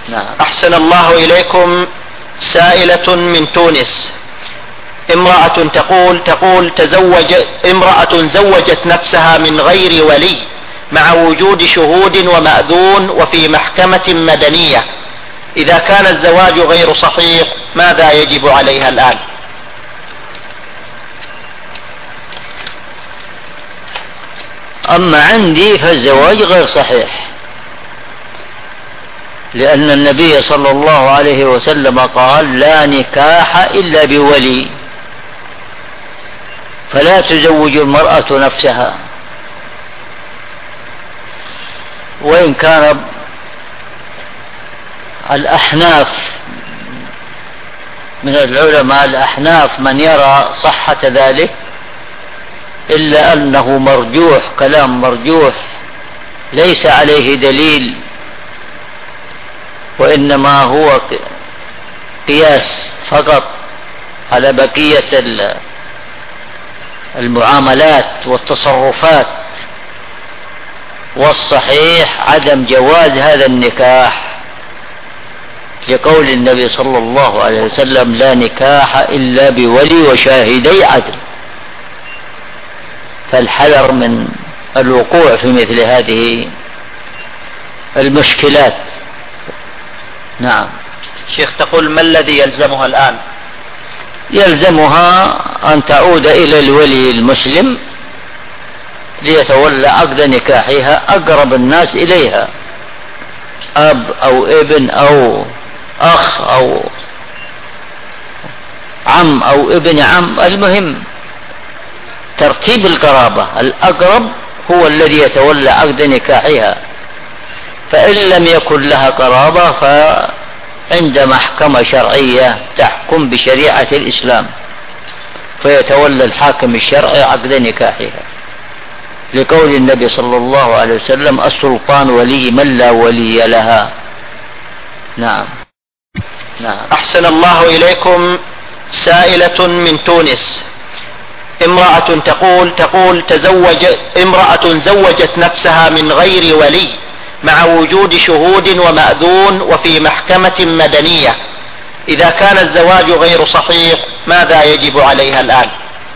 نعم. أحسن الله إليكم. سائلة من تونس: امرأة تقول امرأة زوجت نفسها من غير ولي مع وجود شهود ومأذون وفي محكمة مدنية. إذا كان الزواج غير صحيح ماذا يجب عليها الآن؟ أما عندي فالزواج غير صحيح، لأن النبي صلى الله عليه وسلم قال: لا نكاح إلا بولي، فلا تزوج المرأة نفسها. وإن كان الأحناف من العلماء الأحناف من يرى صحة ذلك، إلا أنه مرجوح، كلام مرجوح ليس عليه دليل، وإنما هو قياس فقط على بقية المعاملات والتصرفات. والصحيح عدم جواز هذا النكاح، لقول النبي صلى الله عليه وسلم: لا نكاح إلا بولي وشاهدي عدل. فالحذر من الوقوع في مثل هذه المشكلات. نعم. شيخ، تقول: ما الذي يلزمها الآن؟ يلزمها أن تعود إلى الولي المسلم ليتولى عقد نكاحها أقرب الناس إليها، أب أو ابن أو أخ أو عم أو ابن عم، المهم ترتيب القرابة. الأقرب هو الذي يتولى عقد نكاحها، فإن لم يكن لها قرابة فعند محكمة شرعية تحكم بشريعة الإسلام، فيتولى الحاكم الشرعي عقد نكاحها، لقول النبي صلى الله عليه وسلم: السلطان ولي من لا ولي لها. نعم. نعم. أحسن الله إليكم. سائلة من تونس: امرأة تقول امرأة زوجت نفسها من غير ولي مع وجود شهود ومأذون وفي محكمة مدنية. إذا كان الزواج غير صحيح ماذا يجب عليها الآن؟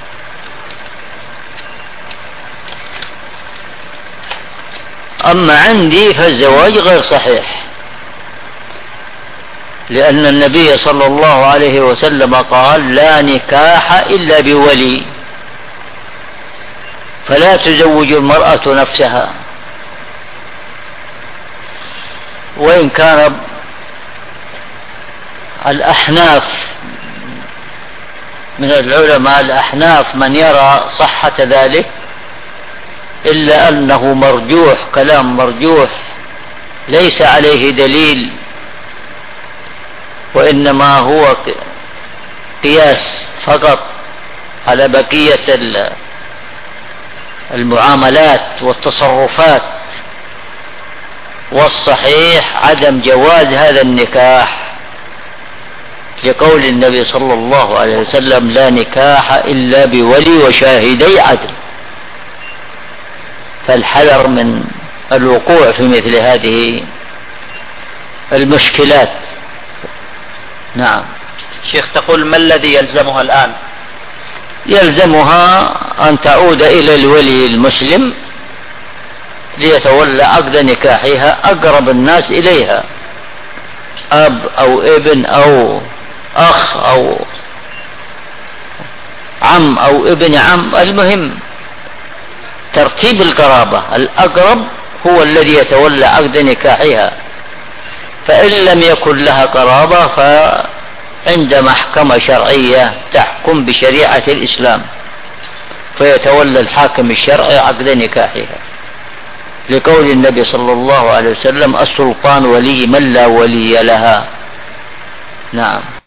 أما عندي فالزواج غير صحيح، لأن النبي صلى الله عليه وسلم قال: لا نكاح إلا بولي، فلا تزوج المرأة نفسها. وإن كان الأحناف من العلماء الأحناف من يرى صحة ذلك، إلا أنه مرجوح، كلام مرجوح ليس عليه دليل، وإنما هو قياس فقط على بقية المعاملات والتصرفات. والصحيح عدم جواز هذا النكاح، لقول النبي صلى الله عليه وسلم: لا نكاح إلا بولي وشاهدي عدل. فالحذر من الوقوع في مثل هذه المشكلات. نعم. شيخ، تقول: ما الذي يلزمها الآن؟ يلزمها أن تعود إلى الولي المسلم ليتولى عقد نكاحها أقرب الناس إليها، أب أو ابن أو أخ أو عم أو ابن عم، المهم ترتيب القرابة. الأقرب هو الذي يتولى عقد نكاحها، فإن لم يكن لها قرابة فعند محكمة شرعية تحكم بشريعة الإسلام، فيتولى الحاكم الشرعي عقد نكاحها، لقول النبي صلى الله عليه وسلم: السلطان ولي من لا ولي لها. نعم.